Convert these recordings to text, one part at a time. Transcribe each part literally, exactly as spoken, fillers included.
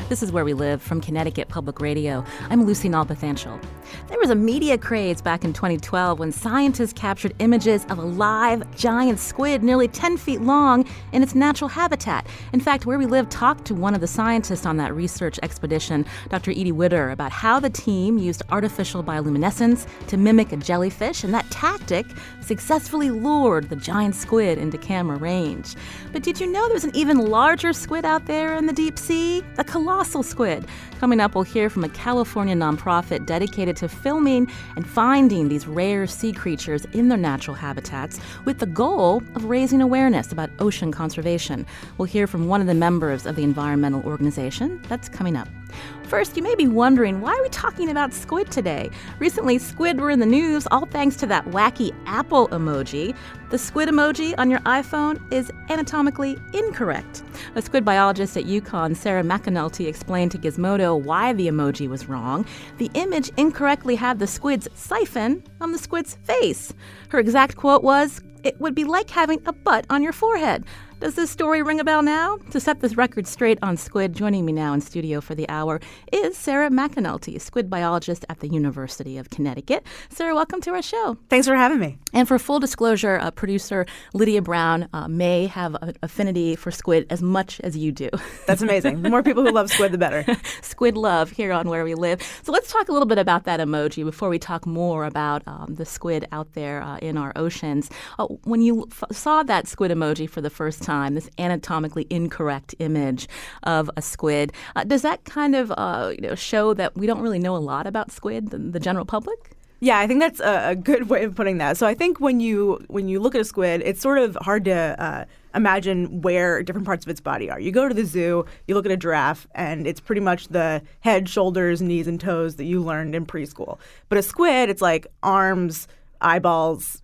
This is Where We Live from Connecticut Public Radio. I'm Lucy Nalpathanchel. There was a media craze back in twenty twelve when scientists captured images of a live giant squid nearly ten feet long in its natural habitat. In fact, Where We Live talked to one of the scientists on that research expedition, Doctor Edie Widder, about how the team used artificial bioluminescence to mimic a jellyfish, and that tactic successfully lured the giant squid into camera range. But did you know there's an even larger squid out there in the deep sea? The colossal squid. Coming up, we'll hear from a California nonprofit dedicated to filming and finding these rare sea creatures in their natural habitats with the goal of raising awareness about ocean conservation. We'll hear from one of the members of the environmental organization. That's coming up. First, you may be wondering, why are we talking about squid today? Recently, squid were in the news, all thanks to that wacky apple emoji. The squid emoji on your iPhone is anatomically incorrect. A squid biologist at UConn, Sarah McAnulty, explained to Gizmodo why the emoji was wrong. The image incorrectly had the squid's siphon on the squid's face. Her exact quote was, "It would be like having a butt on your forehead." Does this story ring a bell now? To set this record straight on squid, joining me now in studio for the hour is Sarah McAnulty, squid biologist at the University of Connecticut. Sarah, welcome to our show. Thanks for having me. And for full disclosure, uh, producer Lydia Brown uh, may have an affinity for squid as much as you do. That's amazing. The more people who love squid, the better. Squid love here on Where We Live. So let's talk a little bit about that emoji before we talk more about um, the squid out there uh, in our oceans. Uh, when you f- saw that squid emoji for the first time, this anatomically incorrect image of a squid, uh, does that kind of uh, you know, show that we don't really know a lot about squid, the, the general public? Yeah, I think that's a, a good way of putting that. So I think when you when you look at a squid, it's sort of hard to uh, imagine where different parts of its body are. You go to the zoo, you look at a giraffe, and it's pretty much the head, shoulders, knees, and toes that you learned in preschool. But a squid, it's like arms, eyeballs,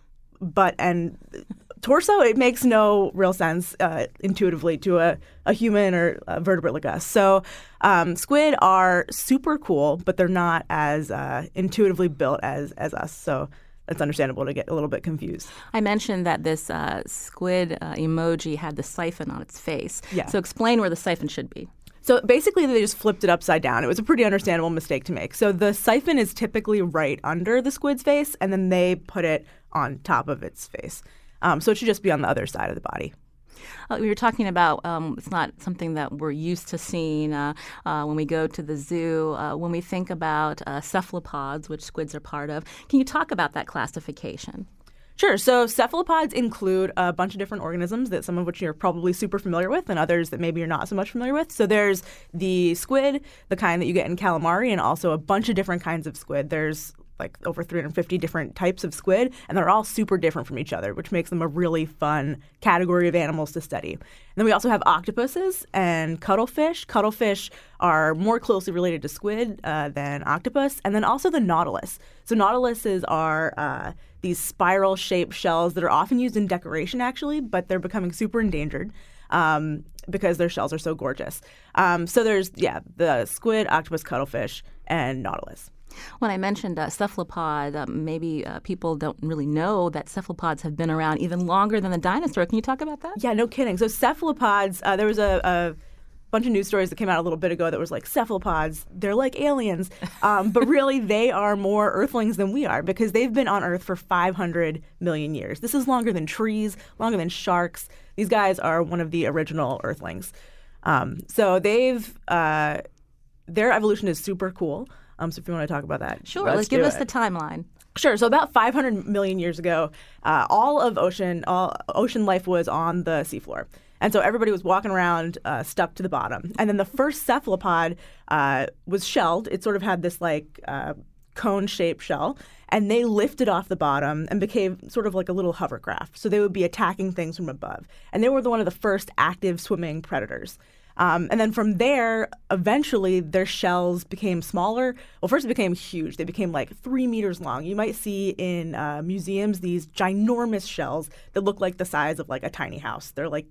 butt, and torso. It makes no real sense uh, intuitively to a, a human or a vertebrate like us. So um, squid are super cool, but they're not as uh, intuitively built as as us. So it's understandable to get a little bit confused. I mentioned that this uh, squid uh, emoji had the siphon on its face. Yeah. So explain where the siphon should be. So basically, they just flipped it upside down. It was a pretty understandable mistake to make. So the siphon is typically right under the squid's face, and then they put it on top of its face. Um, so it should just be on the other side of the body. Uh, we were talking about um, it's not something that we're used to seeing uh, uh, when we go to the zoo. Uh, when we think about uh, cephalopods, which squids are part of, can you talk about that classification? Sure. So cephalopods include a bunch of different organisms, that some of which you're probably super familiar with and others that maybe you're not so much familiar with. So there's the squid, the kind that you get in calamari, and also a bunch of different kinds of squid. There's like over three hundred fifty different types of squid, and they're all super different from each other, which makes them a really fun category of animals to study. And then we also have octopuses and cuttlefish. Cuttlefish are more closely related to squid uh, than octopus, and then also the nautilus. So nautiluses are uh, these spiral-shaped shells that are often used in decoration, actually, but they're becoming super endangered um, because their shells are so gorgeous. Um, so there's, yeah, the squid, octopus, cuttlefish, and nautilus. When I mentioned uh, cephalopod, uh, maybe uh, people don't really know that cephalopods have been around even longer than the dinosaur. Can you talk about that? Yeah, no kidding. So cephalopods, uh, there was a, a bunch of news stories that came out a little bit ago that was like, cephalopods, they're like aliens. Um, but really, they are more earthlings than we are because they've been on Earth for five hundred million years. This is longer than trees, longer than sharks. These guys are one of the original earthlings. Um, so they've, uh, their evolution is super cool. Um, so if you want to talk about that, sure. let's, let's give us it. the timeline. Sure. So about five hundred million years ago, uh, all of ocean, all ocean life was on the seafloor. And so everybody was walking around uh, stuck to the bottom. And then the first cephalopod uh, was shelled. It sort of had this like uh, cone-shaped shell. And they lifted off the bottom and became sort of like a little hovercraft. So they would be attacking things from above. And they were the, one of the first active swimming predators. Um, and then from there, eventually, their shells became smaller. Well, first it became huge. They became like three meters long. You might see in uh, museums these ginormous shells that look like the size of like a tiny house. They're like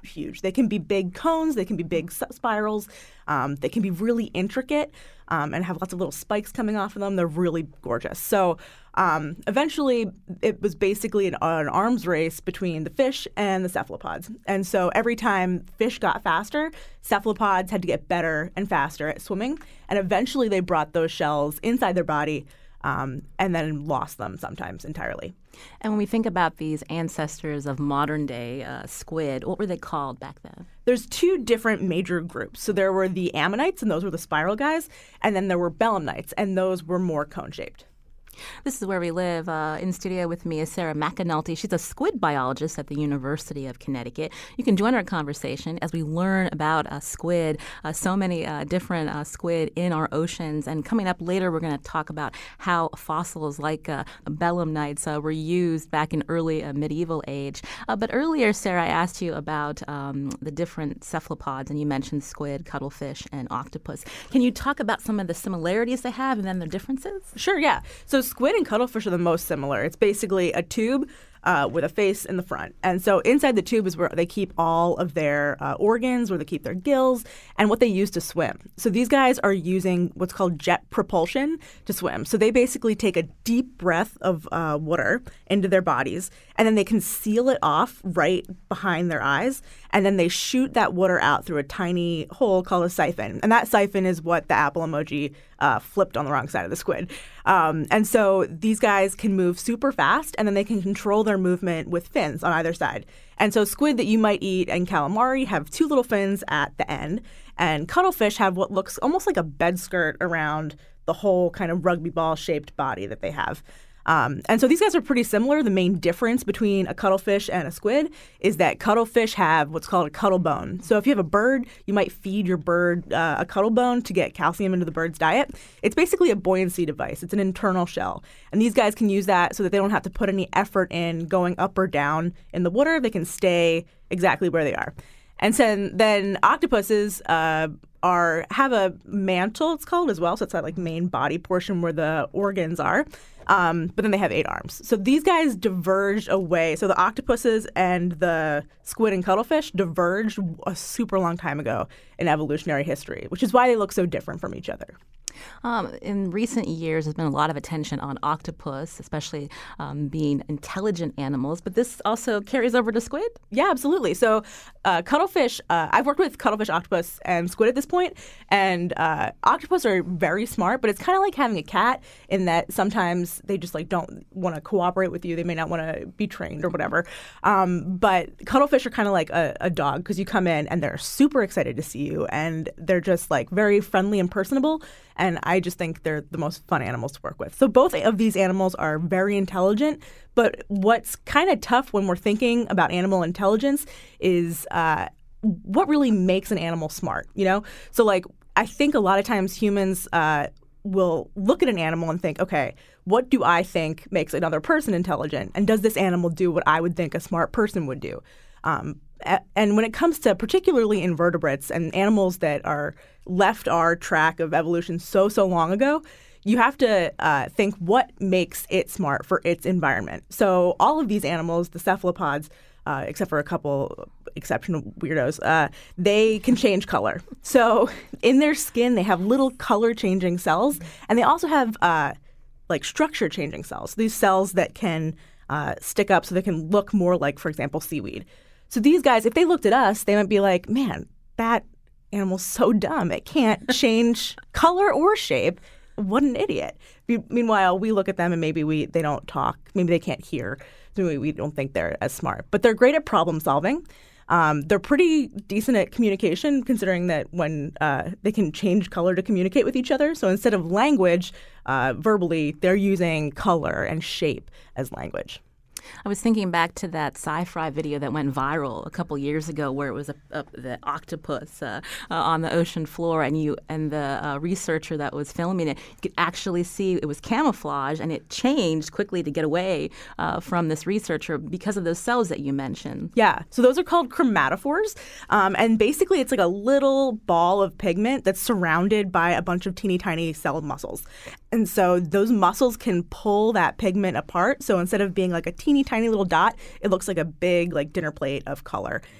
not huge. They can be big cones, they can be big spirals, um, they can be really intricate um, and have lots of little spikes coming off of them. They're really gorgeous. So um, eventually it was basically an, an arms race between the fish and the cephalopods. And so every time fish got faster, cephalopods had to get better and faster at swimming. And eventually they brought those shells inside their body um, and then lost them sometimes entirely. And when we think about these ancestors of modern-day uh, squid, what were they called back then? There's two different major groups. So there were the ammonites, and those were the spiral guys, and then there were belemnites, and those were more cone-shaped. This is Where We Live. Uh, in studio with me is Sarah McAnulty. She's a squid biologist at the University of Connecticut. You can join our conversation as we learn about uh, squid, uh, so many uh, different uh, squid in our oceans. And coming up later, we're going to talk about how fossils like uh, belemnites uh, were used back in early uh, medieval age. Uh, but earlier, Sarah, I asked you about um, the different cephalopods, and you mentioned squid, cuttlefish, and octopus. Can you talk about some of the similarities they have and then the differences? Sure, yeah. So squid and cuttlefish are the most similar. It's basically a tube uh, with a face in the front. And so inside the tube is where they keep all of their uh, organs, where they keep their gills, and what they use to swim. So these guys are using what's called jet propulsion to swim. So they basically take a deep breath of uh, water into their bodies, and then they can seal it off right behind their eyes, and then they shoot that water out through a tiny hole called a siphon. And that siphon is what the apple emoji uh, flipped on the wrong side of the squid. Um, and so these guys can move super fast, and then they can control their movement with fins on either side. And so squid that you might eat and calamari have two little fins at the end, and cuttlefish have what looks almost like a bed skirt around the whole kind of rugby ball-shaped body that they have. Um, and so these guys are pretty similar. The main difference between a cuttlefish and a squid is that cuttlefish have what's called a cuttle bone. So if you have a bird, you might feed your bird uh, a cuttle bone to get calcium into the bird's diet. It's basically a buoyancy device. It's an internal shell. And these guys can use that so that they don't have to put any effort in going up or down in the water. They can stay exactly where they are. And so then octopuses uh, are have a mantle, it's called, as well. So it's that like main body portion where the organs are. Um, but then they have eight arms. So these guys diverged away. So the octopuses and the squid and cuttlefish diverged a super long time ago in evolutionary history, which is why they look so different from each other. Um, in recent years, there's been a lot of attention on octopus, especially um, being intelligent animals. But this also carries over to squid? Yeah, absolutely. So uh, cuttlefish, uh, I've worked with cuttlefish, octopus, and squid at this point. And uh, octopus are very smart, but it's kind of like having a cat in that sometimes they just like don't want to cooperate with you. They may not want to be trained or whatever. Um, but cuttlefish are kind of like a, a dog because you come in and they're super excited to see you. And they're just like very friendly and personable. And I just think they're the most fun animals to work with. So both of these animals are very intelligent. But what's kind of tough when we're thinking about animal intelligence is uh, what really makes an animal smart, you know? So like I think a lot of times humans uh, will look at an animal and think, okay, what do I think makes another person intelligent? And does this animal do what I would think a smart person would do? Um, and when it comes to particularly invertebrates and animals that are left our track of evolution so, so long ago, you have to uh, think what makes it smart for its environment. So all of these animals, the cephalopods, uh, except for a couple exceptional weirdos, uh, they can change color. So in their skin, they have little color-changing cells, and they also have uh, like structure-changing cells. These cells that can uh, stick up so they can look more like, for example, seaweed. So these guys, if they looked at us, they might be like, man, that animal's so dumb. It can't change color or shape. What an idiot. Meanwhile, we look at them and maybe we they don't talk. Maybe they can't hear. So we, we don't think they're as smart. But they're great at problem solving. Um, they're pretty decent at communication, considering that when uh, they can change color to communicate with each other. So instead of language, uh, verbally, they're using color and shape as language. I was thinking back to that sci-fi video that went viral a couple years ago, where it was a, a, the octopus uh, uh, on the ocean floor, and you and the uh, researcher that was filming it, you could actually see it was camouflage, and it changed quickly to get away uh, from this researcher because of those cells that you mentioned. Yeah, so those are called chromatophores, um, and basically it's like a little ball of pigment that's surrounded by a bunch of teeny tiny cell muscles. And so those muscles can pull that pigment apart. So instead of being like a teeny tiny little dot, it looks like a big like dinner plate of color.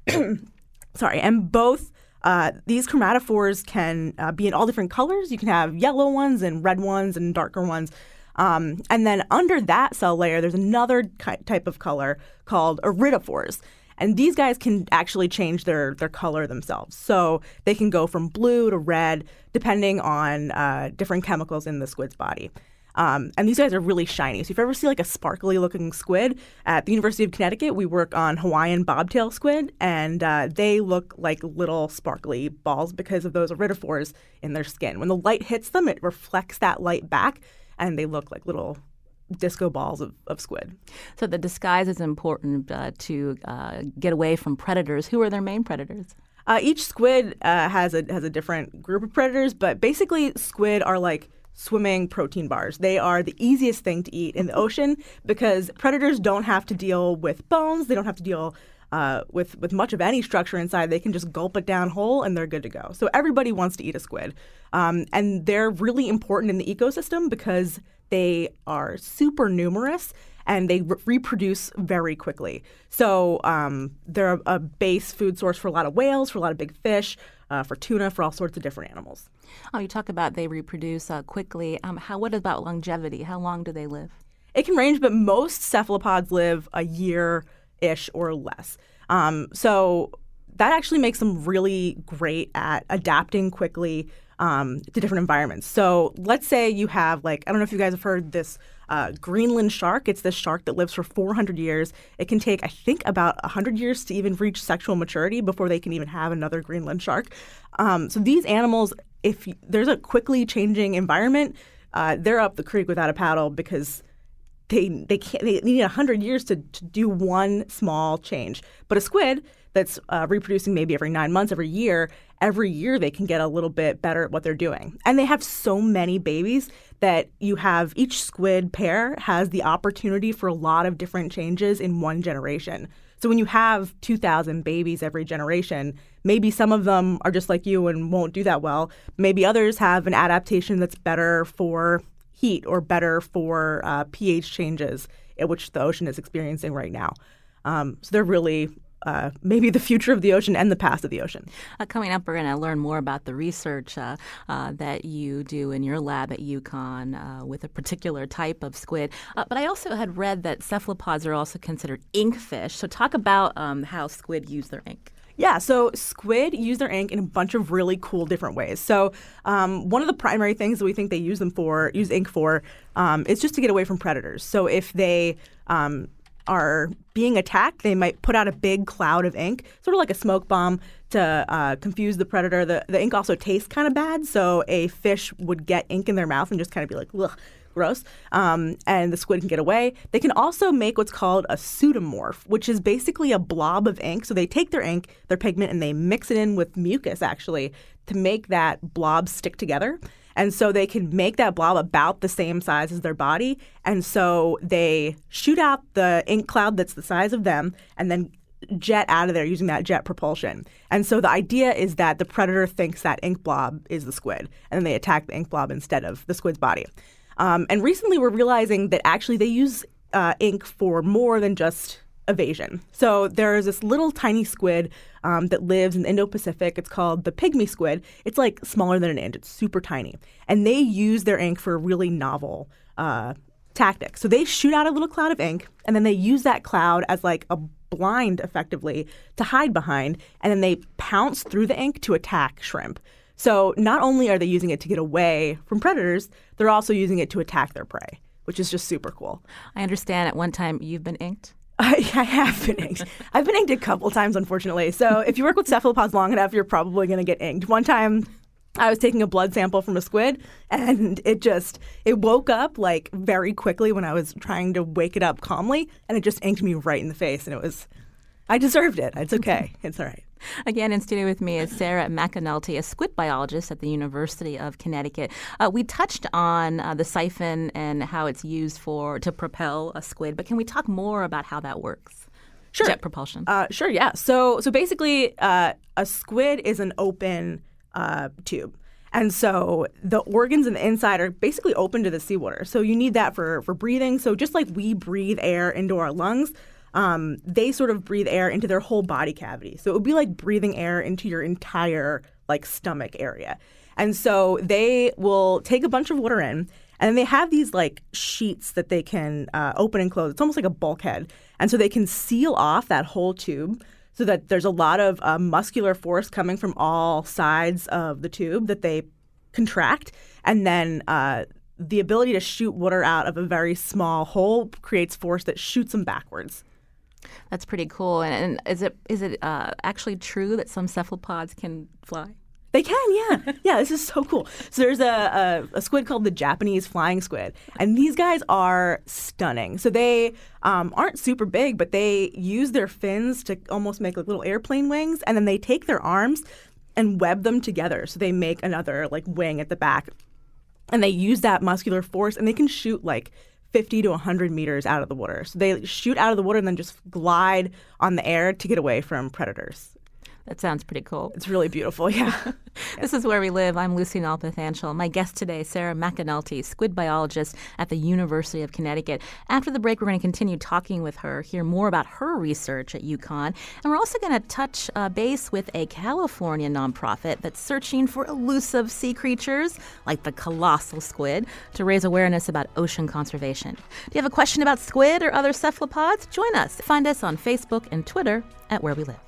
sorry, and both uh, these chromatophores can uh, be in all different colors. You can have yellow ones and red ones and darker ones. Um, and then under that cell layer, there's another type of color called iridophores. And these guys can actually change their, their color themselves. So they can go from blue to red, depending on uh, different chemicals in the squid's body. Um, and these guys are really shiny. So if you ever see like a sparkly-looking squid, at the University of Connecticut, we work on Hawaiian bobtail squid, and uh, they look like little sparkly balls because of those iridophores in their skin. When the light hits them, it reflects that light back, and they look like little disco balls of, of squid. So the disguise is important uh, to uh, get away from predators. Who are their main predators? Uh, each squid uh, has a has a different group of predators, but basically squid are like swimming protein bars. They are the easiest thing to eat in the ocean because predators don't have to deal with bones. They don't have to deal uh, with, with much of any structure inside. They can just gulp it down whole and they're good to go. So everybody wants to eat a squid. Um, and they're really important in the ecosystem because they are super numerous and they re- reproduce very quickly. So um, they're a, a base food source for a lot of whales, for a lot of big fish, uh, for tuna, for all sorts of different animals. Oh, you talk about they reproduce uh, quickly. Um, how? What about longevity? How long do they live? It can range, but most cephalopods live a year-ish or less. Um, so that actually makes them really great at adapting quickly um, to different environments. So let's say you have, like, I don't know if you guys have heard this uh, Greenland shark. It's this shark that lives for four hundred years. It can take, I think, about one hundred years to even reach sexual maturity before they can even have another Greenland shark. Um, so these animals, if there's a quickly changing environment, uh, they're up the creek without a paddle because they they can't they need one hundred years to, to do one small change. But a squid that's uh, reproducing maybe every nine months, every year, every year they can get a little bit better at what they're doing. And they have so many babies that you have each squid pair has the opportunity for a lot of different changes in one generation. So when you have two thousand babies every generation, maybe some of them are just like you and won't do that well. Maybe others have an adaptation that's better for heat or better for uh, pH changes, which the ocean is experiencing right now. Um, so they're really uh, maybe the future of the ocean and the past of the ocean. Uh, coming up, we're going to learn more about the research uh, uh, that you do in your lab at UConn uh, with a particular type of squid. Uh, but I also had read that cephalopods are also considered ink fish. So talk about um, how squid use their ink. Yeah, so squid use their ink in a bunch of really cool different ways. So um, one of the primary things that we think they use them for, use ink for, um, is just to get away from predators. So if they um, are being attacked, they might put out a big cloud of ink, sort of like a smoke bomb, to uh, confuse the predator. The, the ink also tastes kind of bad, so a fish would get ink in their mouth and just kind of be like, ugh. Gross, um, and the squid can get away. They can also make what's called a pseudomorph, which is basically a blob of ink. So they take their ink, their pigment, and they mix it in with mucus, actually, to make that blob stick together. And so they can make that blob about the same size as their body. And so they shoot out the ink cloud that's the size of them and then jet out of there using that jet propulsion. And so the idea is that the predator thinks that ink blob is the squid, and then they attack the ink blob instead of the squid's body. Um, and recently we're realizing that actually they use uh, ink for more than just evasion. So there is this little tiny squid um, that lives in the Indo-Pacific. It's called the pygmy squid. It's like smaller than an inch. It's super tiny. And they use their ink for a really novel uh, tactic. So they shoot out a little cloud of ink, and then they use that cloud as like a blind, effectively, to hide behind. And then they pounce through the ink to attack shrimp. So not only are they using it to get away from predators, they're also using it to attack their prey, which is just super cool. I understand at one time you've been inked. I, I have been inked. I've been inked a couple times, unfortunately. So if you work with cephalopods long enough, you're probably going to get inked. One time I was taking a blood sample from a squid, and it just, it woke up like very quickly when I was trying to wake it up calmly, and it just inked me right in the face. And it was, I deserved it. It's okay. It's all right. Again, in studio with me is Sarah McAnulty, a squid biologist at the University of Connecticut. Uh, we touched on uh, the siphon and how it's used for to propel a squid, but can we talk more about how that works? Sure. Jet propulsion. Uh, sure, yeah. So, so basically, uh, a squid is an open uh, tube. And so the organs in the inside are basically open to the seawater. So you need that for, for breathing. So just like we breathe air into our lungs, um, they sort of breathe air into their whole body cavity. So it would be like breathing air into your entire like stomach area. And so they will take a bunch of water in, and then they have these like sheets that they can uh, open and close. It's almost like a bulkhead. And so they can seal off that whole tube so that there's a lot of uh, muscular force coming from all sides of the tube that they contract. And then uh, the ability to shoot water out of a very small hole creates force that shoots them backwards. That's pretty cool. And, and is it is it uh, actually true that some cephalopods can fly? They can, yeah. Yeah, this is so cool. So there's a, a, a squid called the Japanese flying squid, and these guys are stunning. So they um, aren't super big, but they use their fins to almost make like little airplane wings, and then they take their arms and web them together. So they make another like wing at the back, and they use that muscular force, and they can shoot like fifty to one hundred meters out of the water. So they shoot out of the water and then just glide on the air to get away from predators. That sounds pretty cool. It's really beautiful, yeah. This is Where We Live. I'm Lucy Nalpathanchel. My guest today, Sarah McAnulty, squid biologist at the University of Connecticut. After the break, we're going to continue talking with her, hear more about her research at UConn, and we're also going to touch uh, base with a California nonprofit that's searching for elusive sea creatures like the colossal squid to raise awareness about ocean conservation. Do you have a question about squid or other cephalopods? Join us. Find us on Facebook and Twitter at Where We Live.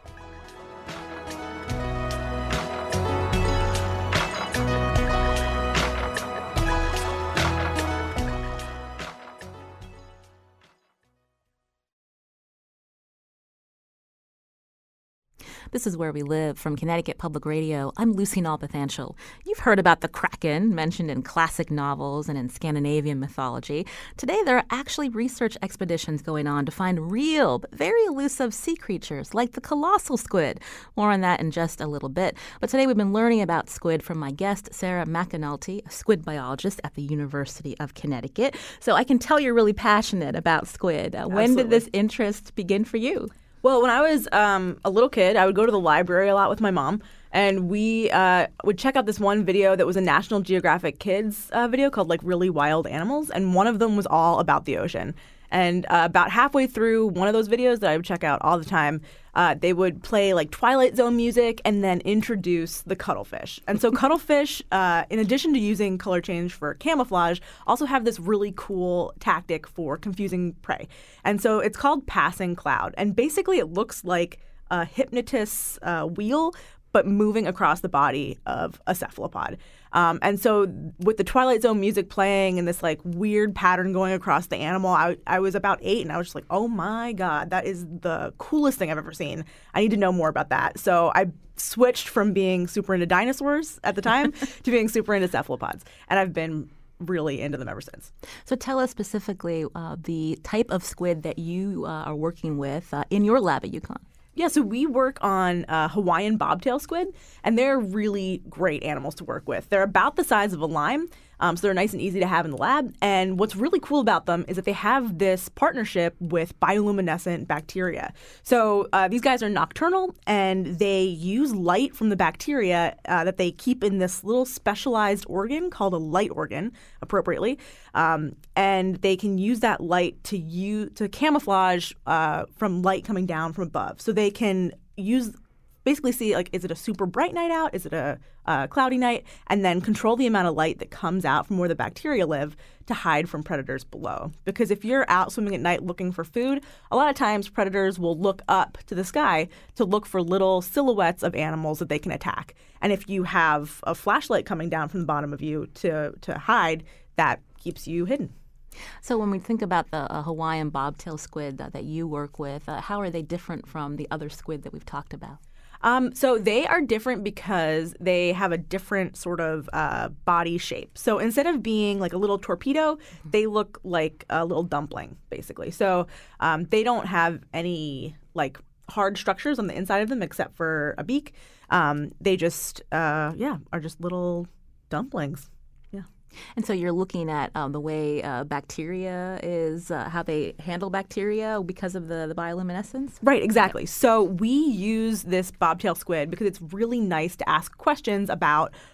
This is Where We Live from Connecticut Public Radio. I'm Lucy Nalpathanchel. You've heard about the Kraken, mentioned in classic novels and in Scandinavian mythology. Today, there are actually research expeditions going on to find real, but very elusive sea creatures like the colossal squid. More on that in just a little bit. But today, we've been learning about squid from my guest, Sarah McAnulty, a squid biologist at the University of Connecticut. So I can tell you're really passionate about squid. Uh, when did this interest begin for you? Well, when I was um, a little kid, I would go to the library a lot with my mom, and we uh, would check out this one video that was a National Geographic Kids uh, video called like Really Wild Animals, and one of them was all about the ocean. And uh, about halfway through one of those videos that I would check out all the time, uh, they would play like Twilight Zone music and then introduce the cuttlefish. And so cuttlefish, uh, in addition to using color change for camouflage, also have this really cool tactic for confusing prey. And so it's called passing cloud. And basically it looks like a hypnotist's uh, wheel, but moving across the body of a cephalopod. Um, and so with the Twilight Zone music playing and this like weird pattern going across the animal, I, I was about eight and I was just like, oh my God, that is the coolest thing I've ever seen. I need to know more about that. So I switched from being super into dinosaurs at the time to being super into cephalopods. And I've been really into them ever since. So tell us specifically uh, the type of squid that you uh, are working with uh, in your lab at UConn. Yeah, so we work on uh, Hawaiian bobtail squid, and they're really great animals to work with. They're about the size of a lime, um, so they're nice and easy to have in the lab. And what's really cool about them is that they have this partnership with bioluminescent bacteria. So uh, these guys are nocturnal, and they use light from the bacteria uh, that they keep in this little specialized organ called a light organ, appropriately. Um, and they can use that light to use, to camouflage uh, from light coming down from above. So they can use basically see, like, is it a super bright night out? Is it a uh, cloudy night? And then control the amount of light that comes out from where the bacteria live to hide from predators below. Because if you're out swimming at night looking for food, a lot of times predators will look up to the sky to look for little silhouettes of animals that they can attack. And if you have a flashlight coming down from the bottom of you to, to hide, that keeps you hidden. So when we think about the uh, Hawaiian bobtail squid that, that you work with, uh, how are they different from the other squid that we've talked about? Um, so they are different because they have a different sort of uh, body shape. So instead of being like a little torpedo, mm-hmm. they look like a little dumpling, basically. So um, they don't have any like hard structures on the inside of them except for a beak. Um, they just, uh, yeah, are just little dumplings. And so you're looking at um, the way uh, bacteria is, uh, how they handle bacteria because of the, the bioluminescence? Right, exactly. Yeah. So we use this bobtail squid because it's really nice to ask questions about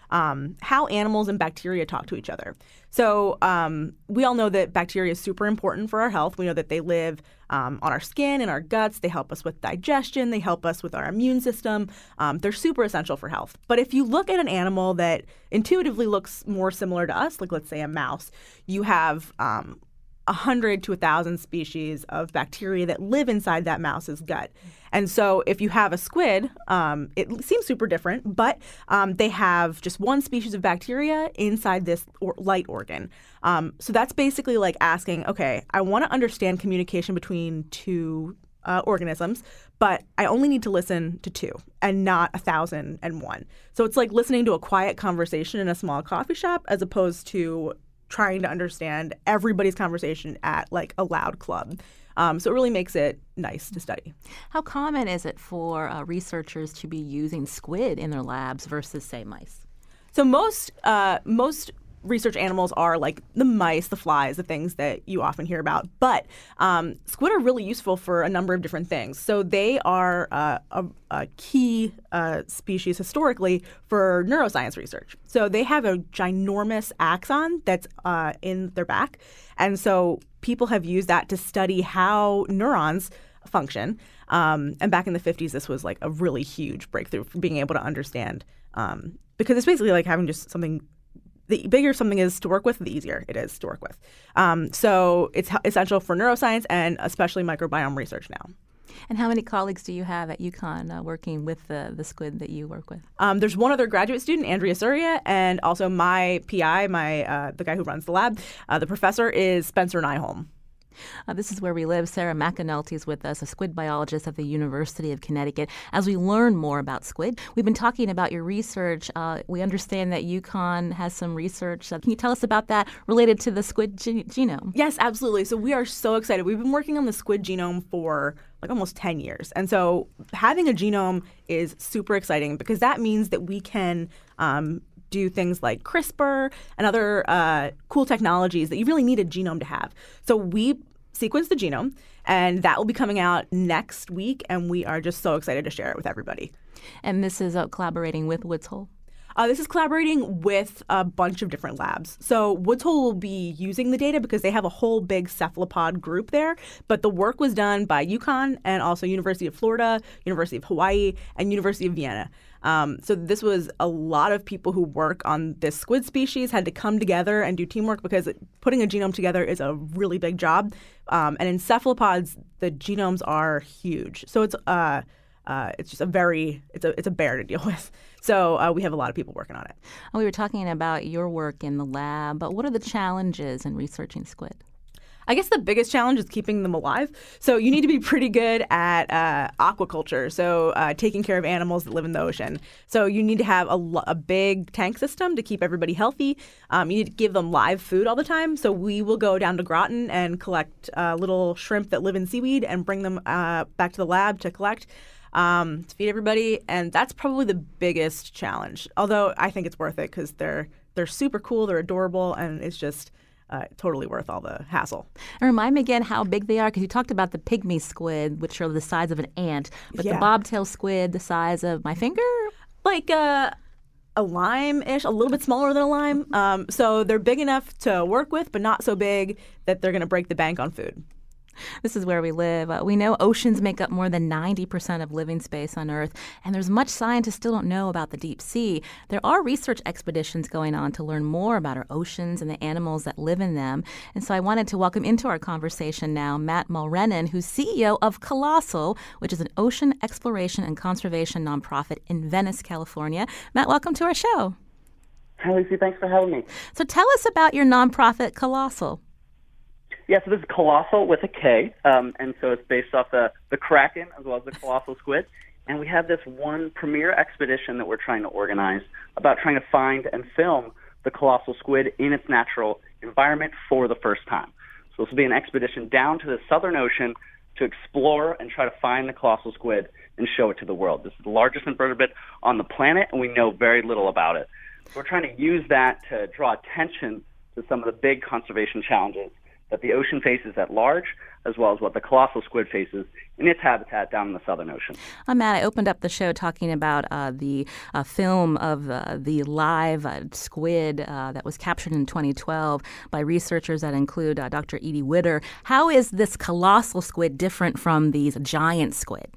um, how animals and bacteria talk to each other. So um, we all know that bacteria is super important for our health. We know that they live um, on our skin and our guts. They help us with digestion. They help us with our immune system. Um, they're super essential for health. But if you look at an animal that intuitively looks more similar to us, like let's say a mouse, you have um, one hundred to one thousand species of bacteria that live inside that mouse's gut. And so if you have a squid, um, it seems super different, but um, they have just one species of bacteria inside this or- light organ. Um, so that's basically like asking, okay, I want to understand communication between two uh, organisms, but I only need to listen to two and not a thousand and one. So it's like listening to a quiet conversation in a small coffee shop as opposed to trying to understand everybody's conversation at like a loud club. Um, so it really makes it nice to study. How common is it for uh, researchers to be using squid in their labs versus, say, mice? So most uh, most research animals are like the mice, the flies, the things that you often hear about. But um, squid are really useful for a number of different things. So they are uh, a, a key uh, species historically for neuroscience research. So they have a ginormous axon that's uh, in their back. And so people have used that to study how neurons function. Um, and back in the fifties, this was like a really huge breakthrough for being able to understand um, because it's basically like having just something. The bigger something is to work with, the easier it is to work with. Um, so it's h- essential for neuroscience and especially microbiome research now. And how many colleagues do you have at UConn uh, working with the, the squid that you work with? Um, there's one other graduate student, Andrea Surya, and also my P I, my uh, the guy who runs the lab. Uh, the professor is Spencer Nyholm. Uh, this is Where We Live. Sarah McAnulty is with us, a squid biologist at the University of Connecticut. As we learn more about squid, we've been talking about your research. Uh, we understand that UConn has some research. Uh, can you tell us about that related to the squid ge- genome? Yes, absolutely. So we are so excited. We've been working on the squid genome for like almost ten years. And so having a genome is super exciting because that means that we can um, do things like CRISPR and other uh, cool technologies that you really need a genome to have. So we sequence the genome, and that will be coming out next week, and we are just so excited to share it with everybody. And this is uh, collaborating with Woods Hole? Uh, this is collaborating with a bunch of different labs. So Woods Hole will be using the data because they have a whole big cephalopod group there, but the work was done by UConn and also University of Florida, University of Hawaii, and University of Vienna. Um, so this was a lot of people who work on this squid species had to come together and do teamwork because putting a genome together is a really big job. Um, and in cephalopods, the genomes are huge. So it's uh, uh, it's just a very it's a it's a bear to deal with. So uh, we have a lot of people working on it. We were talking about your work in the lab, but what are the challenges in researching squid? I guess the biggest challenge is keeping them alive. So you need to be pretty good at uh, aquaculture, so uh, taking care of animals that live in the ocean. So you need to have a, lo- a big tank system to keep everybody healthy. Um, you need to give them live food all the time. So we will go down to Groton and collect uh, little shrimp that live in seaweed and bring them uh, back to the lab to collect. Um, to feed everybody, and that's probably the biggest challenge. Although I think it's worth it because they're they're super cool, they're adorable, and it's just uh, totally worth all the hassle. And remind me again how big they are, because you talked about the pygmy squid, which are the size of an ant, but Yeah. the bobtail squid, the size of my finger. Like a a lime-ish, a little bit smaller than a lime. Um, so they're big enough to work with, but not so big that they're going to break the bank on food. This is Where We Live. Uh, we know oceans make up more than ninety percent of living space on Earth, and there's much scientists still don't know about the deep sea. There are research expeditions going on to learn more about our oceans and the animals that live in them. And so I wanted to welcome into our conversation now Matt Mulrennan, who's C E O of Colossal, which is an ocean exploration and conservation nonprofit in Venice, California. Matt, welcome to our show. Hi, Lucy. Thanks for having me. So tell us about your nonprofit, Colossal. Yeah, so this is Colossal with a K, um, and so it's based off the, the Kraken as well as the colossal squid. And we have this one premier expedition that we're trying to organize about trying to find and film the colossal squid in its natural environment for the first time. So this will be an expedition down to the Southern Ocean to explore and try to find the colossal squid and show it to the world. This is the largest invertebrate on the planet, and we know very little about it. So we're trying to use that to draw attention to some of the big conservation challenges that the ocean faces at large, as well as what the colossal squid faces in its habitat down in the Southern Ocean. Uh, Matt, I opened up the show talking about uh, the uh, film of uh, the live uh, squid uh, that was captured in twenty twelve by researchers that include uh, Doctor Edie Widder. How is this colossal squid different from these giant squid?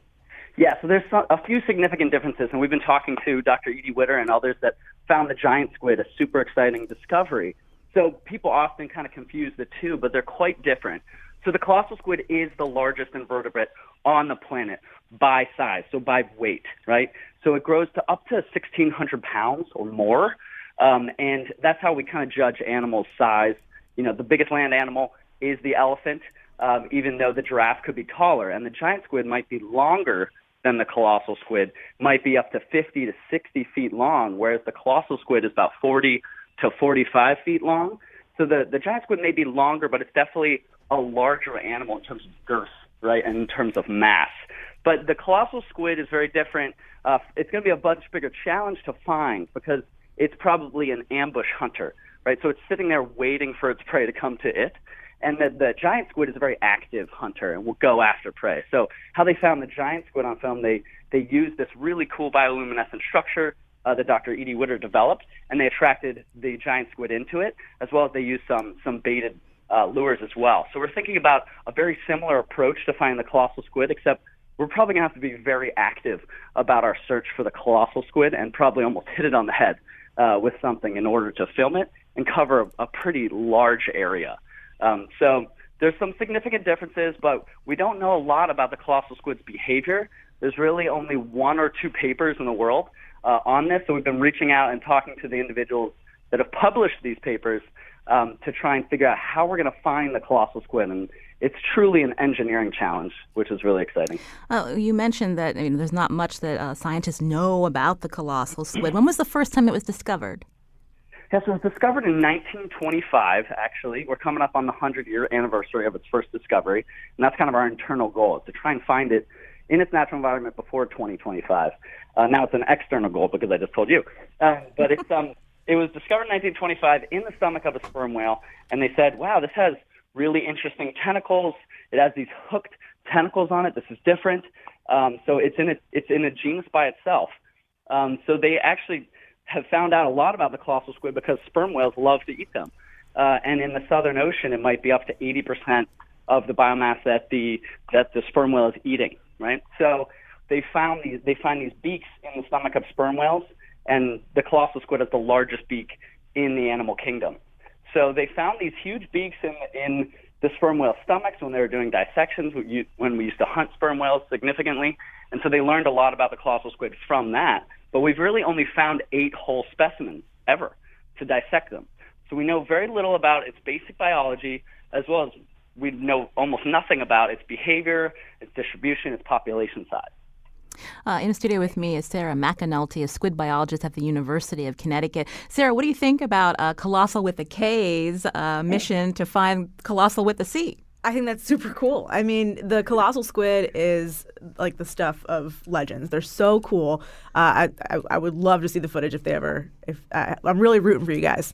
Yeah, so there's a few significant differences, and we've been talking to Doctor Edie Widder and others that found the giant squid a super exciting discovery. So people often kind of confuse the two, but they're quite different. So the colossal squid is the largest invertebrate on the planet by size, so by weight, right? So it grows to up to sixteen hundred pounds or more, um, and that's how we kind of judge animals' size. You know, the biggest land animal is the elephant, um, even though the giraffe could be taller, and the giant squid might be longer than the colossal squid, might be up to fifty to sixty feet long, whereas the colossal squid is about forty to forty-five feet long. So the, the giant squid may be longer, but it's definitely a larger animal in terms of girth, right, and in terms of mass. But the colossal squid is very different. Uh, it's going to be a much bigger challenge to find because it's probably an ambush hunter, right? So it's sitting there waiting for its prey to come to it. And the, the giant squid is a very active hunter and will go after prey. So how they found the giant squid on film, they, they used this really cool bioluminescent structure uh, that Doctor Edie Widder developed, and they attracted the giant squid into it, as well as they used some, some baited uh, lures as well. So we're thinking about a very similar approach to finding the colossal squid, except we're probably going to have to be very active about our search for the colossal squid and probably almost hit it on the head uh, with something in order to film it and cover a, a pretty large area. Um, so there's some significant differences, but we don't know a lot about the colossal squid's behavior. There's really only one or two papers in the world uh, on this, so we've been reaching out and talking to the individuals that have published these papers um, to try and figure out how we're going to find the colossal squid. And it's truly an engineering challenge, which is really exciting. Uh, you mentioned that I mean, there's not much that uh, scientists know about the colossal squid. When was the first time it was discovered? Yes, it was discovered in nineteen twenty-five, actually. We're coming up on the hundred-year anniversary of its first discovery, and that's kind of our internal goal, is to try and find it in its natural environment before twenty twenty-five. Uh, now it's an external goal because I just told you. Uh, but it's um, it was discovered in nineteen twenty-five in the stomach of a sperm whale, and they said, wow, this has really interesting tentacles. It has these hooked tentacles on it. This is different. Um, so it's in a, it's in a genus by itself. Um, so they actually have found out a lot about the colossal squid because sperm whales love to eat them. Uh, and in the Southern Ocean, it might be up to eighty percent of the biomass that the that the sperm whale is eating, right? So they found these they find these beaks in the stomach of sperm whales, and the colossal squid has the largest beak in the animal kingdom. So they found these huge beaks in in the sperm whale stomachs when they were doing dissections when we used to hunt sperm whales significantly. And so they learned a lot about the colossal squid from that. But we've really only found eight whole specimens ever to dissect them. So we know very little about its basic biology, as well as we know almost nothing about its behavior, its distribution, its population size. Uh, in the studio with me is Sarah McAnulty, a squid biologist at the University of Connecticut. Sarah, what do you think about uh, Colossal with a K's uh, mission to find Colossal with a C? I think that's super cool. I mean, the colossal squid is like the stuff of legends. They're so cool. Uh, I, I I would love to see the footage if they ever. If uh, I'm really rooting for you guys.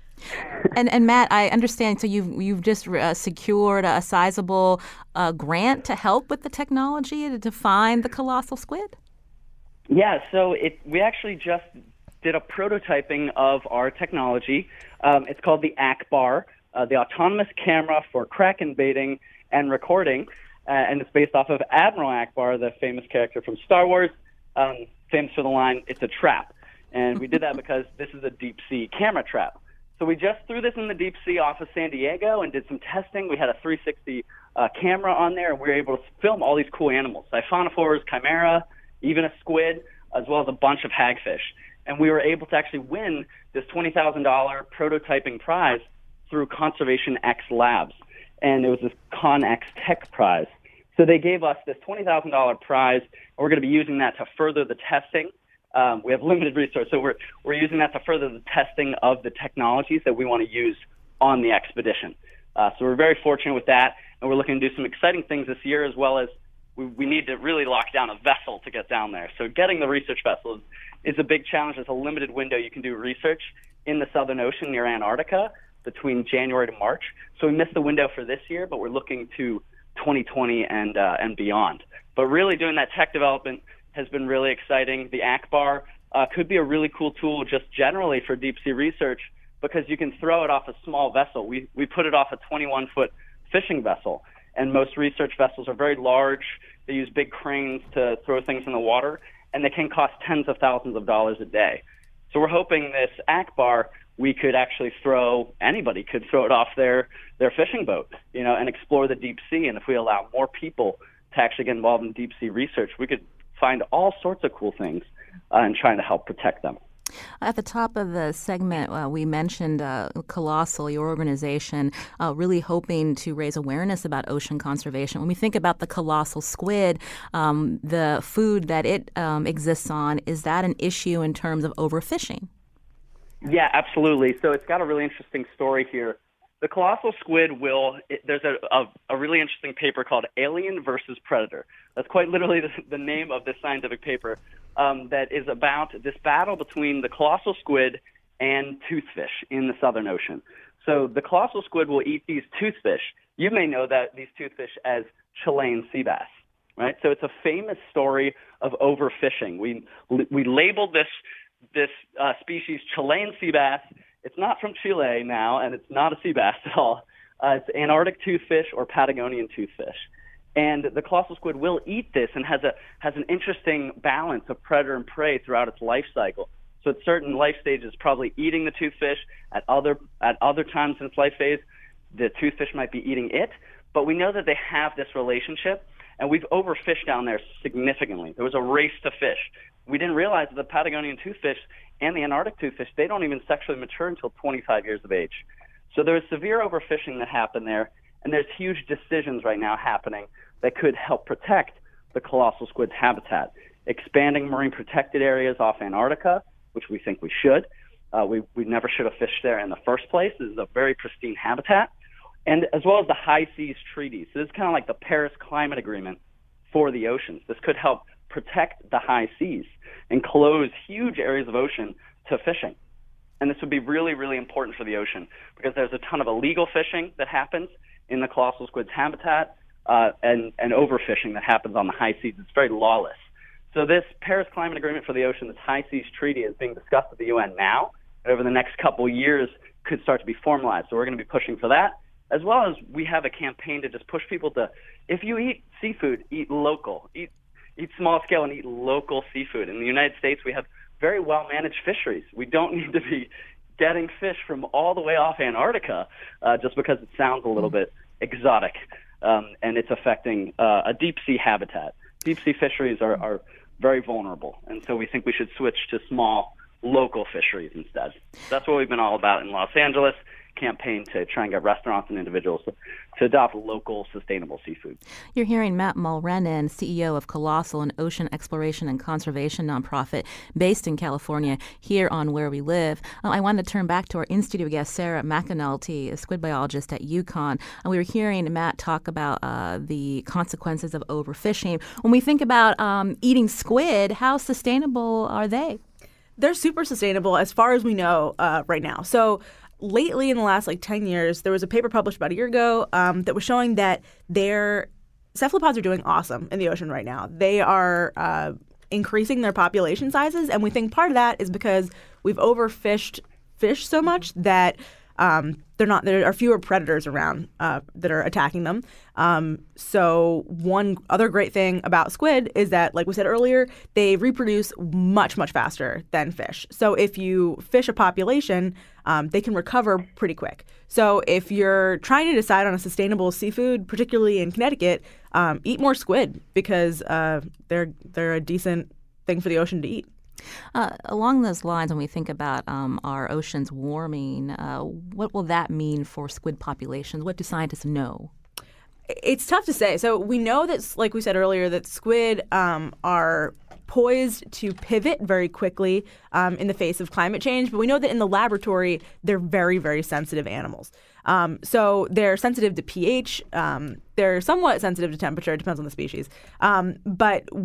And and Matt, I understand. So you've you've just uh, secured a sizable uh, grant to help with the technology to, to find the colossal squid. Yeah. So it we actually just did a prototyping of our technology. Um, it's called the A C BAR. Uh, the autonomous camera for kraken baiting and recording, uh, and it's based off of Admiral Ackbar, the famous character from Star Wars, um, famous for the line, "It's a trap." And we did that because this is a deep sea camera trap. So we just threw this in the deep sea off of San Diego and did some testing. We had a three sixty uh, camera on there, and we were able to film all these cool animals, siphonophores, chimera, even a squid, as well as a bunch of hagfish. And we were able to actually win this twenty thousand dollars prototyping prize through Conservation X Labs, and it was this ConX Tech Prize. So they gave us this twenty thousand dollars prize, and we're going to be using that to further the testing. Um, we have limited resources, so we're we're using that to further the testing of the technologies that we want to use on the expedition. Uh, so we're very fortunate with that, and we're looking to do some exciting things this year, as well as we, we need to really lock down a vessel to get down there. So getting the research vessel is, is a big challenge. There's a limited window you can do research in the Southern Ocean near Antarctica. between January to March. So we missed the window for this year, but we're looking to twenty twenty and uh, and beyond. But really doing that tech development has been really exciting. The Akbar uh, could be a really cool tool just generally for deep sea research because you can throw it off a small vessel. We we put it off a twenty-one foot fishing vessel, and most research vessels are very large. They use big cranes to throw things in the water, and they can cost tens of thousands of dollars a day. So we're hoping this Akbar, we could actually throw, anybody could throw it off their, their fishing boat, you know, and explore the deep sea. And if we allow more people to actually get involved in deep sea research, we could find all sorts of cool things uh, and trying to help protect them. At the top of the segment, uh, we mentioned uh, Colossal, your organization, uh, really hoping to raise awareness about ocean conservation. When we think about the colossal squid, um, the food that it um, exists on, is that an issue in terms of overfishing? Yeah, absolutely. So it's got a really interesting story here. The colossal squid will, it, there's a, a, a really interesting paper called Alien versus Predator. That's quite literally the, the name of this scientific paper um, that is about this battle between the colossal squid and toothfish in the Southern Ocean. So the colossal squid will eat these toothfish. You may know that these toothfish as Chilean sea bass, right? So it's a famous story of overfishing. We, we labeled this, this uh, species Chilean sea bass. It's not from Chile now, and it's not a sea bass at all. Uh, it's Antarctic toothfish or Patagonian toothfish. And the colossal squid will eat this and has a has an interesting balance of predator and prey throughout its life cycle. So at certain life stages, it's probably eating the toothfish. At other at other times in its life phase, the toothfish might be eating it. But we know that they have this relationship, and we've overfished down there significantly. There was a race to fish. We didn't realize that the Patagonian toothfish and the Antarctic toothfish, they don't even sexually mature until twenty-five years of age. So there's severe overfishing that happened there, and there's huge decisions right now happening that could help protect the colossal squid's habitat. Expanding marine protected areas off Antarctica, which we think we should. Uh, we, we never should have fished there in the first place. This is a very pristine habitat. And as well as the High Seas Treaty. So this is kind of like the Paris Climate Agreement for the oceans. This could help protect the high seas and close huge areas of ocean to fishing. And this would be really, really important for the ocean because there's a ton of illegal fishing that happens in the colossal squid's habitat uh, and, and overfishing that happens on the high seas. It's very lawless. So this Paris Climate Agreement for the Ocean, this High Seas Treaty, is being discussed at the U N now, and over the next couple of years could start to be formalized. So we're going to be pushing for that, as well as we have a campaign to just push people to, if you eat seafood, eat local, eat eat small scale and eat local seafood. In the United States, we have very well-managed fisheries. We don't need to be getting fish from all the way off Antarctica uh, just because it sounds a little bit exotic, um, and it's affecting uh, a deep-sea habitat. Deep-sea fisheries are, are very vulnerable, and so we think we should switch to small, local fisheries instead. That's what we've been all about in Los Angeles, campaign to try and get restaurants and individuals to, to adopt local, sustainable seafood. You're hearing Matt Mulrennan, C E O of Colossal, an ocean exploration and conservation nonprofit based in California, here on Where We Live. Uh, I wanted to turn back to our in-studio guest, Sarah McAnulty, a squid biologist at UConn. And we were hearing Matt talk about uh, the consequences of overfishing. When we think about um, eating squid, how sustainable are they? They're super sustainable as far as we know uh, right now. So lately, in the last like ten years, there was a paper published about a year ago um, that was showing that their cephalopods are doing awesome in the ocean right now. They are uh, increasing their population sizes, and we think part of that is because we've overfished fish so much that um, they're not. There are fewer predators around uh, that are attacking them. Um, so one other great thing about squid is that, like we said earlier, they reproduce much, much faster than fish. So if you fish a population, um, they can recover pretty quick. So if you're trying to decide on a sustainable seafood, particularly in Connecticut, um, eat more squid because uh, they're they're a decent thing for the ocean to eat. Uh, along those lines, when we think about um, our oceans warming, uh, what will that mean for squid populations? What do scientists know? It's tough to say. So we know that, like we said earlier, that squid um, are poised to pivot very quickly um, in the face of climate change. But we know that in the laboratory, they're very, very sensitive animals. Um, so they're sensitive to pH. Um, they're somewhat sensitive to temperature. It depends on the species. Um, but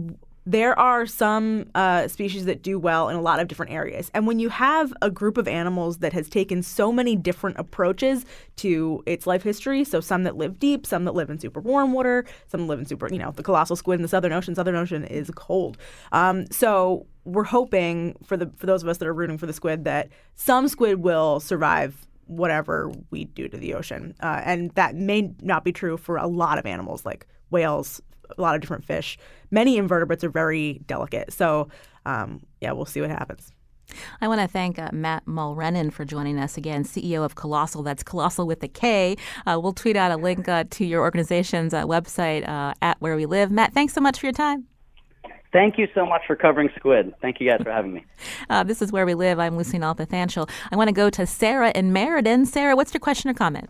there are some uh, species that do well in a lot of different areas. And when you have a group of animals that has taken so many different approaches to its life history, so some that live deep, some that live in super warm water, some live in super, you know, the colossal squid in the Southern Ocean. Southern Ocean is cold. Um, so we're hoping for the for those of us that are rooting for the squid that some squid will survive whatever we do to the ocean. Uh, and that may not be true for a lot of animals like whales, a lot of different fish. Many invertebrates are very delicate. So, um, yeah, we'll see what happens. I want to thank uh, Matt Mulrennan for joining us again, C E O of Colossal. That's Colossal with a K. Uh, we'll tweet out a link uh, to your organization's uh, website uh, at Where We Live. Matt, thanks so much for your time. Thank you so much for covering squid. Thank you guys for having me. Uh, this is Where We Live. I'm Lucy Nalpathanchel. I want to go to Sarah in Meriden. Sarah, what's your question or comment?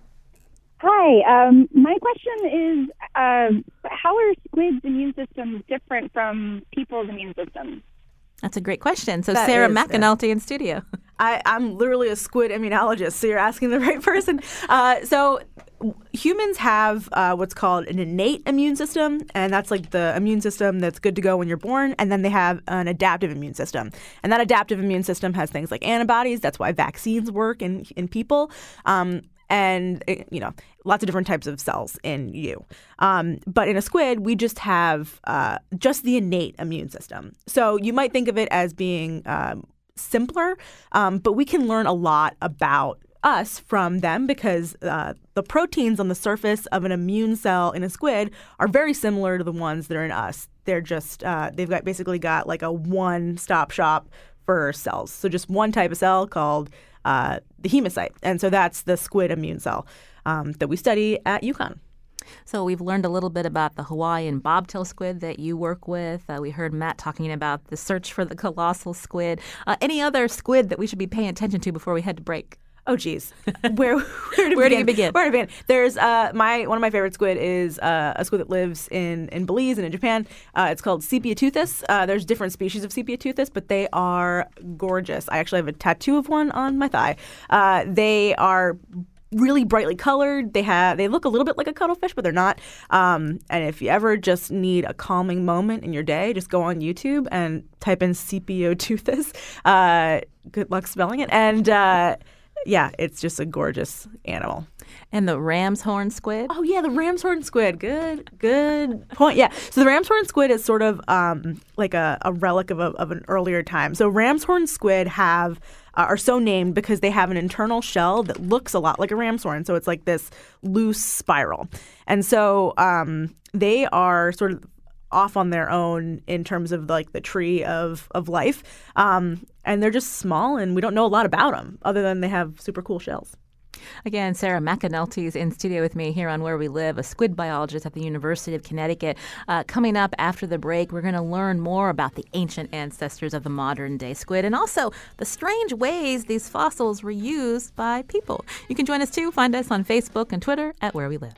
Hi. Um, my question is, uh, how are squids' immune systems different from people's immune systems? That's a great question. So That Sarah is, McAnulty in studio. I, I'm literally a squid immunologist, so you're asking the right person. Uh, so humans have uh, what's called an innate immune system, and that's like the immune system that's good to go when you're born. And then they have an adaptive immune system. And that adaptive immune system has things like antibodies. That's why vaccines work in, in people. Um, and, you know, lots of different types of cells in you. Um, but in a squid, we just have uh, just the innate immune system. So you might think of it as being um, simpler, um, but we can learn a lot about us from them because uh, the proteins on the surface of an immune cell in a squid are very similar to the ones that are in us. They're just, uh, they've got basically got like a one-stop shop for cells. So just one type of cell called uh, the hemocyte. And so that's the squid immune cell um, that we study at UConn. So we've learned a little bit about the Hawaiian bobtail squid that you work with. Uh, we heard Matt talking about the search for the colossal squid. Uh, any other squid that we should be paying attention to before we head to break? Oh, geez. Where, where, where begin? do you begin? Where to begin? There's uh, my one of my favorite squid is uh, a squid that lives in, in Belize and in Japan. Uh, it's called Sepioteuthis. Uh, there's different species of Sepioteuthis, but they are gorgeous. I actually have a tattoo of one on my thigh. Uh, they are really brightly colored. They have they look a little bit like a cuttlefish, but they're not. Um, and if you ever just need a calming moment in your day, just go on YouTube and type in Sepioteuthis. Uh, good luck spelling it. And uh, yeah, it's just a gorgeous animal. And the ram's horn squid? Oh, yeah, the ram's horn squid. Good, good point. Yeah, so the ram's horn squid is sort of um, like a, a relic of, a, of an earlier time. So ram's horn squid have uh, are so named because they have an internal shell that looks a lot like a ram's horn. So it's like this loose spiral. And so um, they are sort of off on their own in terms of like the tree of, of life. Um, and they're just small and we don't know a lot about them other than they have super cool shells. Again, Sarah McAnulty is in studio with me here on Where We Live, a squid biologist at the University of Connecticut. Uh, coming up after the break, we're going to learn more about the ancient ancestors of the modern-day squid and also the strange ways these fossils were used by people. You can join us, too. Find us on Facebook and Twitter at Where We Live.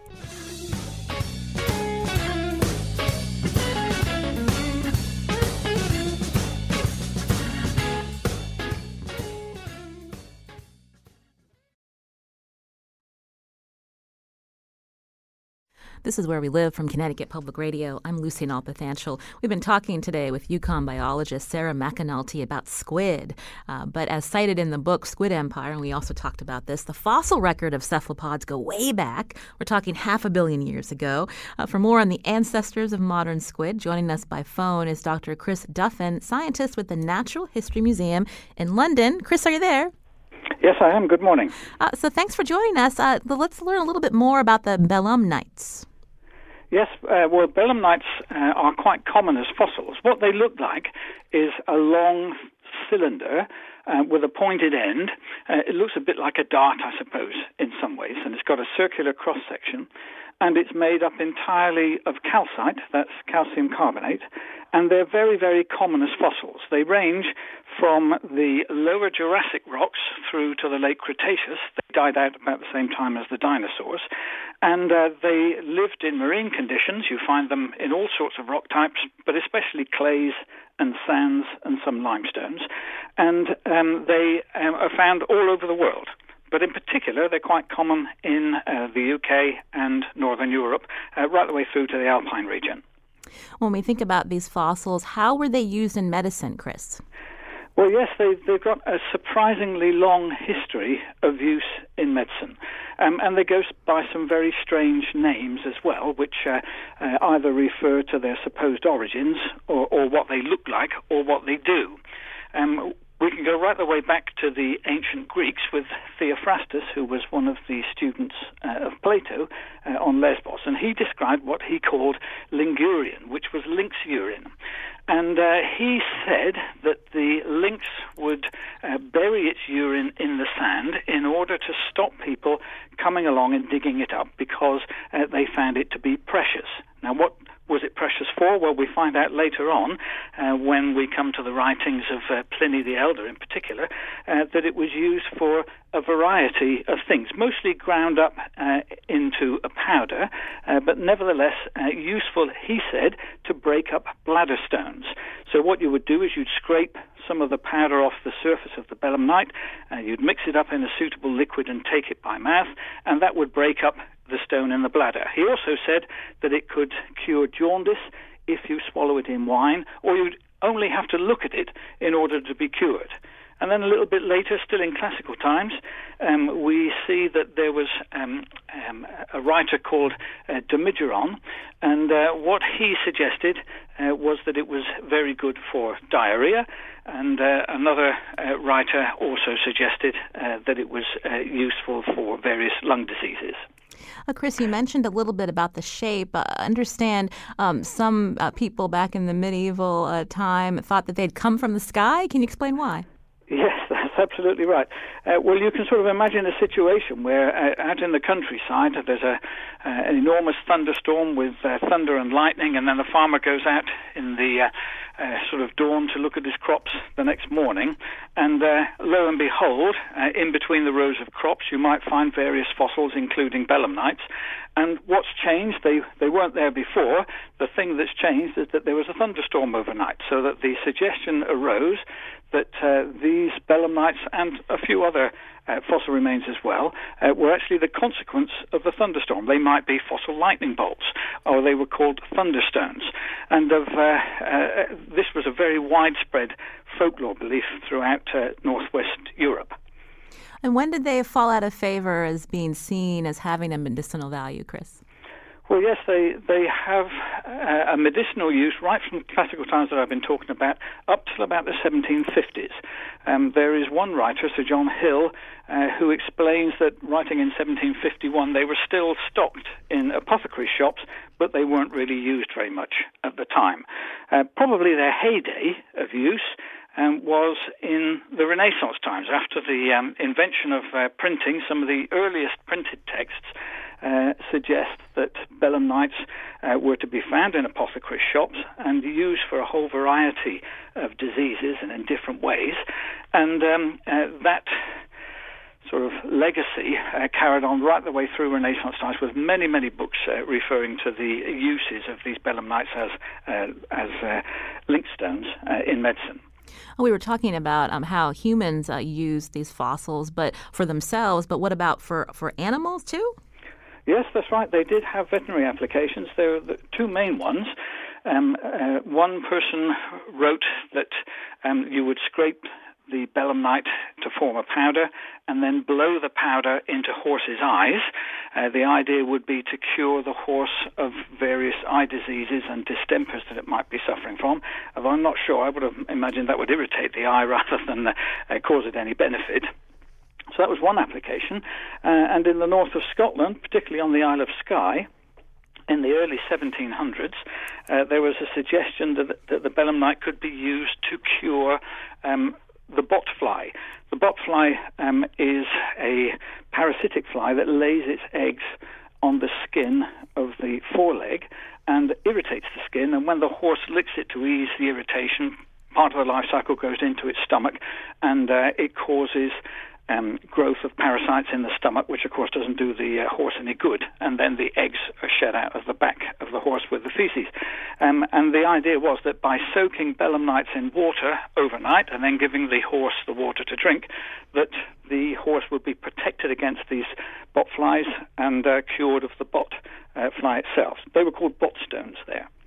This is Where We Live from Connecticut Public Radio. I'm Lucy Nalpathanchel. We've been talking today with UConn biologist Sarah McAnulty about squid. Uh, but as cited in the book Squid Empire, and we also talked about this, the fossil record of cephalopods go way back. We're talking half a billion years ago. Uh, for more on the ancestors of modern squid, joining us by phone is Doctor Chris Duffin, scientist with the Natural History Museum in London. Chris, are you there? Yes, I am. Good morning. Uh, so thanks for joining us. Uh, let's learn a little bit more about the belemnites. Yes, uh, well, belemnites uh, are quite common as fossils. What they look like is a long cylinder uh, with a pointed end. Uh, it looks a bit like a dart, I suppose, in some ways, and it's got a circular cross-section, and it's made up entirely of calcite, that's calcium carbonate, and they're very, very common as fossils. They range from the lower Jurassic rocks through to the late Cretaceous. They died out about the same time as the dinosaurs, and uh, they lived in marine conditions. You find them in all sorts of rock types, but especially clays and sands and some limestones, and um, they um, are found all over the world. But in particular, they're quite common in uh, the U K and Northern Europe, uh, right the way through to the Alpine region. When we think about these fossils, how were they used in medicine, Chris? Well, yes, they, they've got a surprisingly long history of use in medicine. Um, and they go by some very strange names as well, which uh, uh, either refer to their supposed origins or, or what they look like or what they do. Um, we can go right the way back to the ancient Greeks with Theophrastus, who was one of the students uh, of Plato uh, on Lesbos, and he described what he called lingurian, which was lynx urine. And uh, he said that the lynx would uh, bury its urine in the sand in order to stop people coming along and digging it up because uh, they found it to be precious. Now, what was it precious for? Well, we find out later on, uh, when we come to the writings of uh, Pliny the Elder in particular, uh, that it was used for a variety of things, mostly ground up uh, into a powder, uh, but nevertheless uh, useful, he said, to break up bladder stones. So what you would do is you'd scrape some of the powder off the surface of the belemnite, uh, you'd mix it up in a suitable liquid and take it by mouth, and that would break up the stone in the bladder. He also said that it could cure jaundice if you swallow it in wine, or you'd only have to look at it in order to be cured. And then a little bit later, still in classical times, um, we see that there was um, um, a writer called uh, Damigeron, and uh, what he suggested uh, was that it was very good for diarrhea, and uh, another uh, writer also suggested uh, that it was uh, useful for various lung diseases. Uh, Chris, you mentioned a little bit about the shape. Uh, understand um, some uh, people back in the medieval uh, time thought that they'd come from the sky. Can you explain why? Yes, that's absolutely right. Uh, well, you can sort of imagine a situation where uh, out in the countryside there's a, uh, an enormous thunderstorm with uh, thunder and lightning, and then the farmer goes out in the uh, uh, sort of dawn to look at his crops the next morning, and uh, lo and behold, uh, in between the rows of crops you might find various fossils, including belemnites. And what's changed? They they weren't there before. The thing that's changed is that there was a thunderstorm overnight, so that the suggestion arose that uh, these belemnites and a few other uh, fossil remains as well uh, were actually the consequence of the thunderstorm. They might be fossil lightning bolts, or they were called thunderstones. And of, uh, uh, this was a very widespread folklore belief throughout uh, northwest Europe. And when did they fall out of favor as being seen as having a medicinal value, Chris? Well, yes, they they have uh, a medicinal use right from classical times that I've been talking about up till about the seventeen fifties. Um, there is one writer, Sir John Hill, uh, who explains that writing in seventeen fifty-one they were still stocked in apothecary shops, but they weren't really used very much at the time. Uh, probably their heyday of use Um, was in the Renaissance times. After the um, invention of uh, printing, some of the earliest printed texts uh, suggest that belemnites uh, were to be found in apothecary shops and used for a whole variety of diseases and in different ways. And um, uh, that sort of legacy uh, carried on right the way through Renaissance times, with many, many books uh, referring to the uses of these belemnites as, uh, as uh, link stones uh, in medicine. We were talking about um, how humans uh, use these fossils, but for themselves. But what about for, for animals too? Yes, that's right. They did have veterinary applications. There are the two main ones. Um, uh, one person wrote that um, you would scrape the belemnite to form a powder and then blow the powder into horses' eyes. Uh, the idea would be to cure the horse of various eye diseases and distempers that it might be suffering from. Although I'm not sure, I would have imagined that would irritate the eye rather than uh, cause it any benefit. So that was one application. Uh, and in the north of Scotland, particularly on the Isle of Skye, in the early seventeen hundreds, uh, there was a suggestion that, that the belemnite could be used to cure um, the botfly. The botfly um, is a parasitic fly that lays its eggs on the skin of the foreleg and irritates the skin, and when the horse licks it to ease the irritation, part of the life cycle goes into its stomach, and uh, it causes Um, growth of parasites in the stomach, which of course doesn't do the uh, horse any good, and then the eggs are shed out of the back of the horse with the feces. Um, and the idea was that by soaking belemnites in water overnight and then giving the horse the water to drink, that the horse would be protected against these bot flies and uh, cured of the bot uh, fly itself. They were called bot stones there.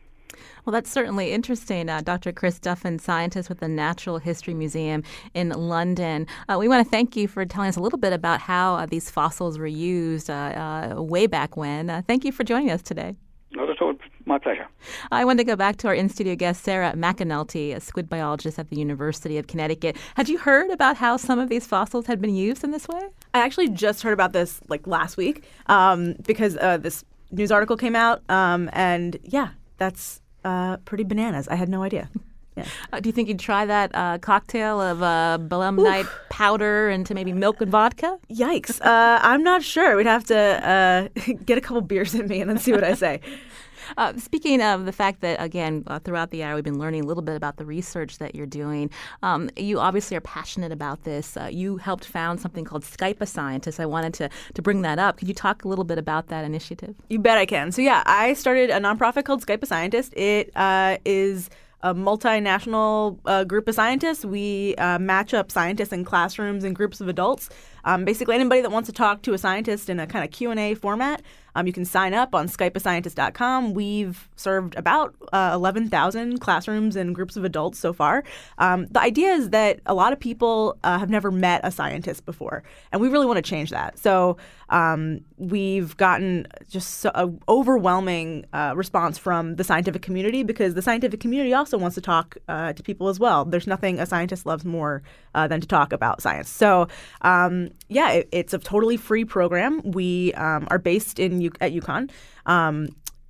Well, that's certainly interesting. Uh, Doctor Chris Duffin, scientist with the Natural History Museum in London. Uh, we want to thank you for telling us a little bit about how uh, these fossils were used uh, uh, way back when. Uh, thank you for joining us today. Not at all. My pleasure. I want to go back to our in-studio guest, Sarah McAnulty, a squid biologist at the University of Connecticut. Had you heard about how some of these fossils had been used in this way? I actually just heard about this like last week um, because uh, this news article came out. Um, and yeah, that's uh, pretty bananas. I had no idea. Yeah. Uh, do you think you'd try that uh, cocktail of uh, belemnite powder into maybe milk and vodka? Yikes. Uh, I'm not sure. We'd have to uh, get a couple beers in me and then see what I say. Uh, speaking of the fact that, again, uh, throughout the hour, we've been learning a little bit about the research that you're doing. Um, you obviously are passionate about this. Uh, you helped found something called Skype a Scientist. I wanted to, to bring that up. Could you talk a little bit about that initiative? You bet I can. So, yeah, I started a nonprofit called Skype a Scientist. It uh, is a multinational uh, group of scientists. We uh, match up scientists in classrooms and groups of adults. Um, basically, anybody that wants to talk to a scientist in a kind of Q and A format, um, you can sign up on skype a scientist dot com. We've served about uh, eleven thousand classrooms and groups of adults so far. Um, the idea is that a lot of people uh, have never met a scientist before, and we really want to change that. So um, we've gotten just so, a overwhelming uh, response from the scientific community because the scientific community also wants to talk uh, to people as well. There's nothing a scientist loves more uh, than to talk about science. So um, yeah, it, it's a totally free program. We um, are based in U- at UConn. Um,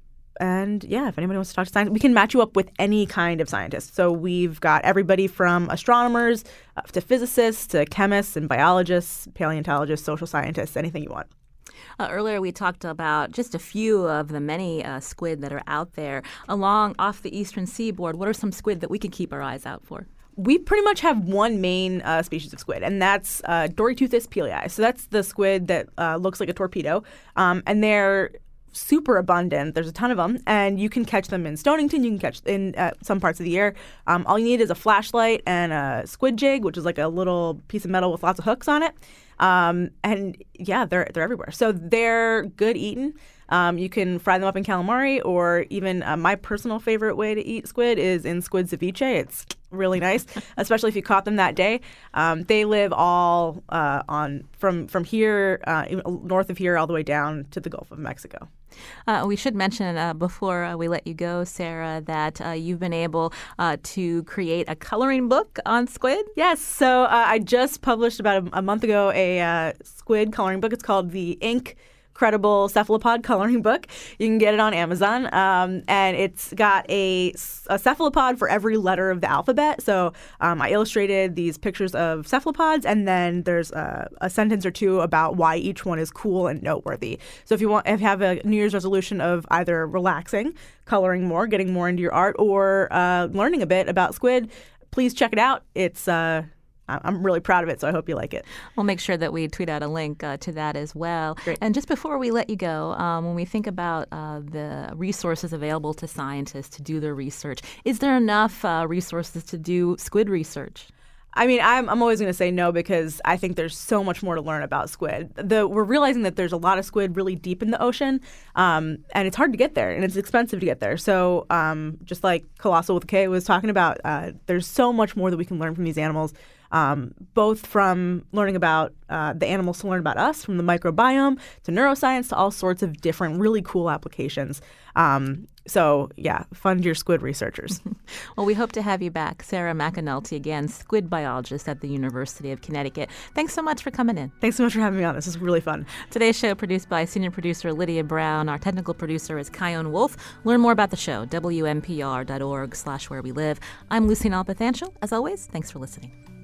and yeah, if anybody wants to talk to science, we can match you up with any kind of scientist. So we've got everybody from astronomers uh, to physicists to chemists and biologists, paleontologists, social scientists, anything you want. Uh, earlier, we talked about just a few of the many uh, squid that are out there. Along off the eastern seaboard, what are some squid that we can keep our eyes out for? We pretty much have one main uh, species of squid, and that's uh, Doryteuthis pelei. So that's the squid that uh, looks like a torpedo, um, and they're super abundant. There's a ton of them, and you can catch them in Stonington. You can catch in uh, some parts of the year. Um, all you need is a flashlight and a squid jig, which is like a little piece of metal with lots of hooks on it. Um, and yeah, they're they're everywhere. So they're good eating. Um, you can fry them up in calamari, or even uh, my personal favorite way to eat squid is in squid ceviche. It's really nice, especially if you caught them that day. Um, they live all uh, on from from here, uh, north of here, all the way down to the Gulf of Mexico. Uh, we should mention uh, before uh, we let you go, Sarah, that uh, you've been able uh, to create a coloring book on squid. Yes. So uh, I just published about a, a month ago a uh, squid coloring book. It's called the Ink Credible Cephalopod Coloring Book. You can get it on Amazon, um, and it's got a, a cephalopod for every letter of the alphabet. So um, I illustrated these pictures of cephalopods, and then there's a, a sentence or two about why each one is cool and noteworthy. So if you want, if you have a New Year's resolution of either relaxing, coloring more, getting more into your art, or uh, learning a bit about squid, please check it out. It's uh, I'm really proud of it, so I hope you like it. We'll make sure that we tweet out a link uh, to that as well. Great. And just before we let you go, um, when we think about uh, the resources available to scientists to do their research, is there enough uh, resources to do squid research? I mean, I'm, I'm always going to say no because I think there's so much more to learn about squid. The, we're realizing that there's a lot of squid really deep in the ocean, um, and it's hard to get there, and it's expensive to get there. So um, just like Colossal with a K was talking about, uh, there's so much more that we can learn from these animals. Um, both from learning about uh, the animals to learn about us, from the microbiome to neuroscience to all sorts of different really cool applications. Um, so, yeah, fund your squid researchers. Well, we hope to have you back. Sarah McAnulty, again, squid biologist at the University of Connecticut. Thanks so much for coming in. Thanks so much for having me on. This is really fun. Today's show produced by senior producer Lydia Brown. Our technical producer is Kyone Wolf. Learn more about the show, W M P R dot org slash where we live. I'm Lucy Nalpathanchel. As always, thanks for listening.